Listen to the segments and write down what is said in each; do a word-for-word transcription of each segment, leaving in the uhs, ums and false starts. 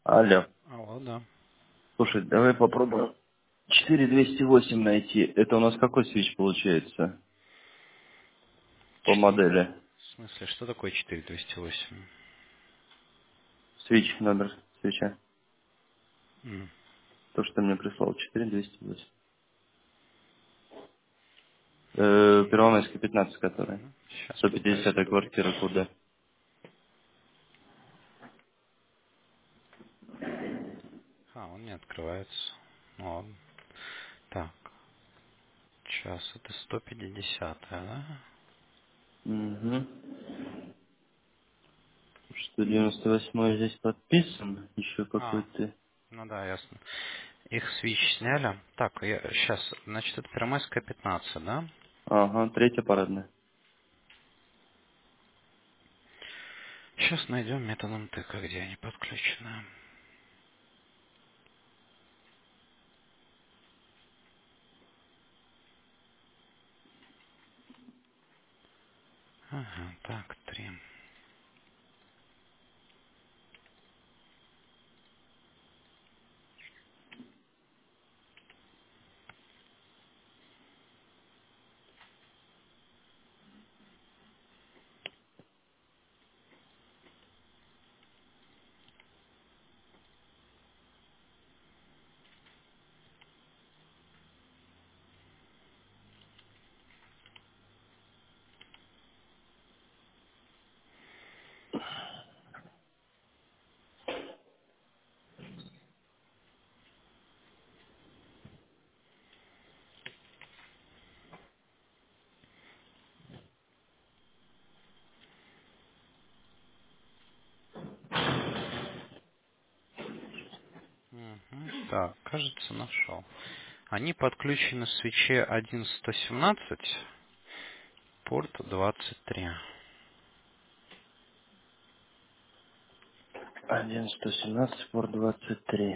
Алло. Алло, да. Слушай, давай попробуем четыре двести восемь найти. Это у нас какой свич получается по Четыре. модели? В смысле, что такое четыре двести восемь? Свич, номер свеча. М. То, что ты мне прислал. четыре двести восемь. Э, Первомайская пятнадцать, которая. Сейчас сто пытаюсь пятидесятая открыть. квартира, куда? А, он не открывается. Ну ладно. Так, сейчас это сто пятьдесят, да? Угу. сто девяносто восемь здесь подписан. Еще А, какой-то. ну да, ясно. Их свич сняли. Так, я сейчас, значит, это Первомайская пятнадцать, да? Ага, третья парадная. Сейчас найдем методом тыка, где они подключены. Ага, так, три. Мгм. Так, кажется, нашел. Они подключены в свече один сто семнадцать, порт двадцать три. один сто семнадцать, спорт двадцать три.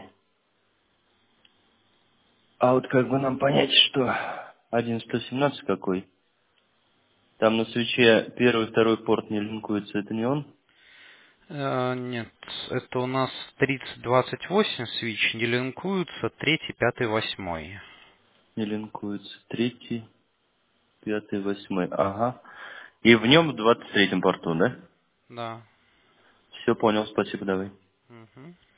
А вот как бы нам понять, что один сто семнадцать какой? Там на свече первый, второй порт не линкуется, это не он? Э, нет, это у нас тридцать двадцать восемь свич, не линкуются, третий, пятый, восьмой. Не линкуется. Третий, пятый, восьмой. Ага. И в нем в двадцать третьем порту, да? Да. Все понял, спасибо, давай. Мгм.